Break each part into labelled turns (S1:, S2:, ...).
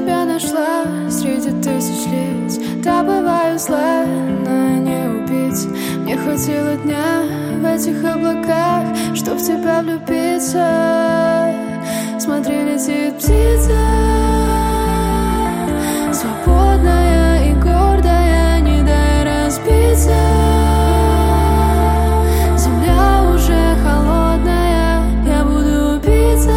S1: тебя нашла среди тысяч лиц. Да, бываю зла, но я не убийца. Мне хватило дня в этих облаках, чтоб в тебя влюбиться. Смотри, летит птица, свободная и гордая, не дай разбиться. Земля уже холодная, я буду убийца.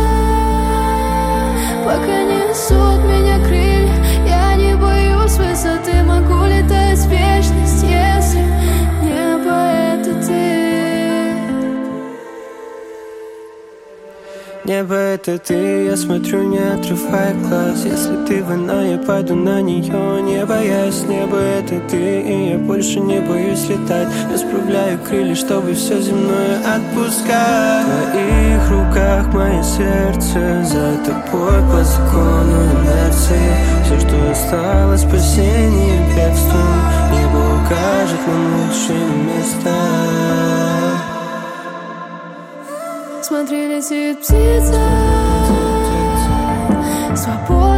S1: Пока несут меня крылья, я не боюсь высоты. Могу летать в вечность, если небо — это ты.
S2: Небо — это ты, я смотрю, не отрывая глаз. Если ты война, я пойду на нее, не боясь. Небо — это ты, и я больше не боюсь летать. Расправляю крылья, чтобы все земное отпускать. В твоих руках мое сердце, за тобой по закону инерции. Все, что осталось, спасение бегством. Небо укажет нам лучшие места.
S1: Смотри, летит птица, свободная.